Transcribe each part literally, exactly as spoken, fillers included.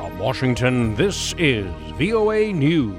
From Washington, this is V O A News.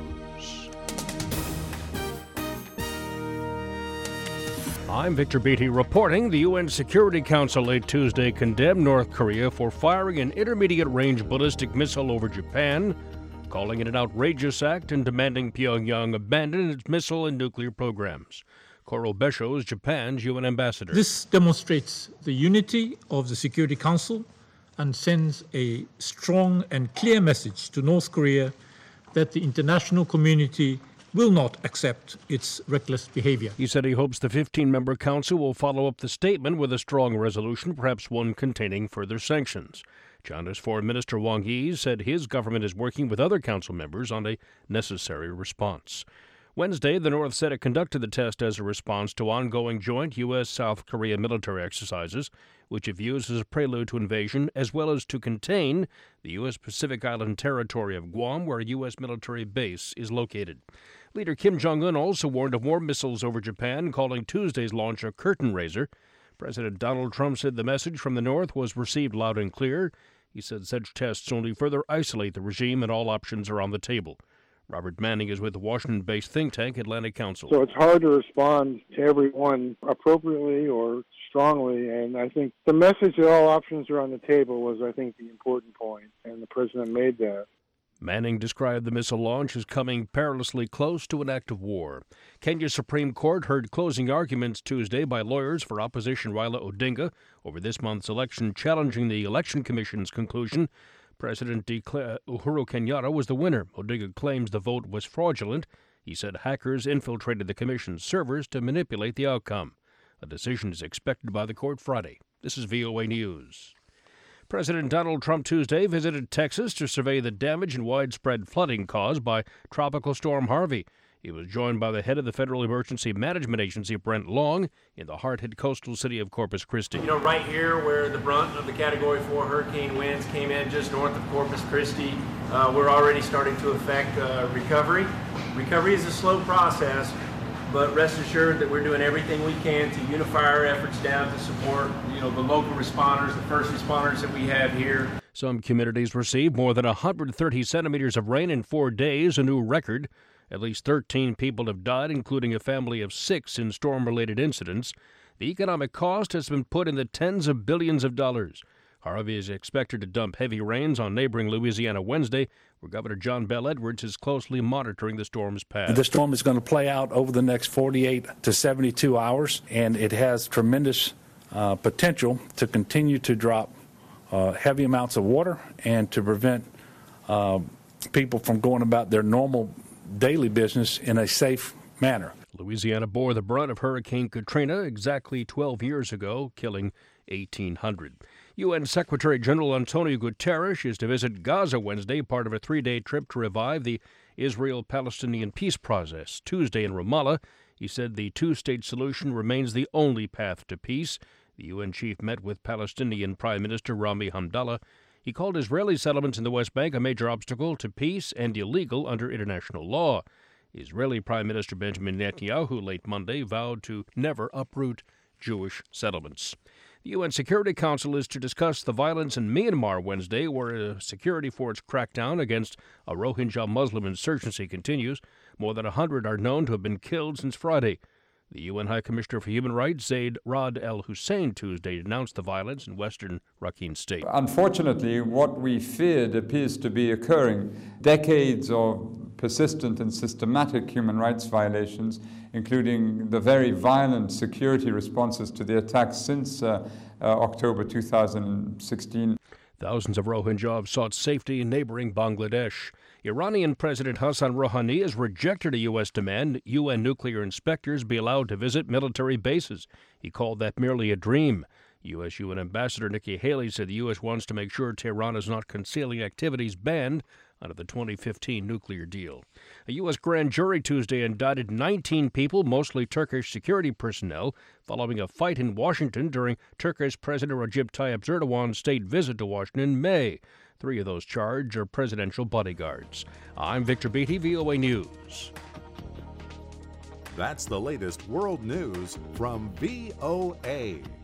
I'm Victor Beatty reporting. The U N Security Council late Tuesday condemned North Korea for firing an intermediate-range ballistic missile over Japan, calling it an outrageous act and demanding Pyongyang abandon its missile and nuclear programs. Koro Besho is Japan's U N ambassador. This demonstrates the unity of the Security Council and sends a strong and clear message to North Korea that the international community will not accept its reckless behavior. He said he hopes the fifteen-member council will follow up the statement with a strong resolution, perhaps one containing further sanctions. China's Foreign Minister Wang Yi said his government is working with other council members on a necessary response. Wednesday, the North said it conducted the test as a response to ongoing joint U S South Korea military exercises, which it views as a prelude to invasion, as well as to contain the U S Pacific Island territory of Guam, where a U S military base is located. Leader Kim Jong-un also warned of more missiles over Japan, calling Tuesday's launch a curtain raiser. President Donald Trump said the message from the North was received loud and clear. He said such tests only further isolate the regime and all options are on the table. Robert Manning is with the Washington-based think tank Atlantic Council. So it's hard to respond to everyone appropriately or strongly, and I think the message that all options are on the table was, I think, the important point, and the president made that. Manning described the missile launch as coming perilously close to an act of war. Kenya's Supreme Court heard closing arguments Tuesday by lawyers for opposition Raila Odinga over this month's election, challenging the Election Commission's conclusion President Uhuru Kenyatta was the winner. Odinga claims the vote was fraudulent. He said hackers infiltrated the commission's servers to manipulate the outcome. A decision is expected by the court Friday. This is V O A News. President Donald Trump Tuesday visited Texas to survey the damage and widespread flooding caused by Tropical Storm Harvey. He was joined by the head of the Federal Emergency Management Agency, Brent Long, in the hard-hit coastal city of Corpus Christi. You know, right here where the brunt of the Category four hurricane winds came in just north of Corpus Christi, uh, we're already starting to affect uh, recovery. Recovery is a slow process, but rest assured that we're doing everything we can to unify our efforts down to support, you know, the local responders, the first responders that we have here. Some communities received more than one hundred thirty centimeters of rain in four days, a new record. At least thirteen people have died, including a family of six in storm-related incidents. The economic cost has been put in the tens of billions of dollars. Harvey is expected to dump heavy rains on neighboring Louisiana Wednesday, where Governor John Bel Edwards is closely monitoring the storm's path. The storm is going to play out over the next forty-eight to seventy-two hours, and it has tremendous uh, potential to continue to drop uh, heavy amounts of water and to prevent uh, people from going about their normal daily business in a safe manner. Louisiana bore the brunt of Hurricane Katrina exactly twelve years ago, killing eighteen hundred. U N Secretary General Antonio Guterres is to visit Gaza Wednesday, part of a three-day trip to revive the Israel-Palestinian peace process. Tuesday in Ramallah, he said the two-state solution remains the only path to peace. The U N chief met with Palestinian Prime Minister Rami Hamdallah. He called Israeli settlements in the West Bank a major obstacle to peace and illegal under international law. Israeli Prime Minister Benjamin Netanyahu late Monday vowed to never uproot Jewish settlements. The U N Security Council is to discuss the violence in Myanmar Wednesday, where security for its crackdown against a Rohingya Muslim insurgency continues. More than one hundred are known to have been killed since Friday. The U N High Commissioner for Human Rights, Zaid Rad Al Hussein, Tuesday denounced the violence in western Rakhine State. Unfortunately, what we feared appears to be occurring. Decades of persistent and systematic human rights violations, including the very violent security responses to the attacks since uh, uh, October two thousand sixteen. Thousands of Rohingya have sought safety in neighboring Bangladesh. Iranian President Hassan Rouhani has rejected a U S demand U N nuclear inspectors be allowed to visit military bases. He called that merely a dream. U S U N Ambassador Nikki Haley said the U S wants to make sure Tehran is not concealing activities banned under the twenty fifteen nuclear deal. A U S grand jury Tuesday indicted nineteen people, mostly Turkish security personnel, following a fight in Washington during Turkish President Recep Tayyip Erdogan's state visit to Washington in May. Three of those charged are presidential bodyguards. I'm Victor Beatty, V O A News. That's the latest world news from V O A.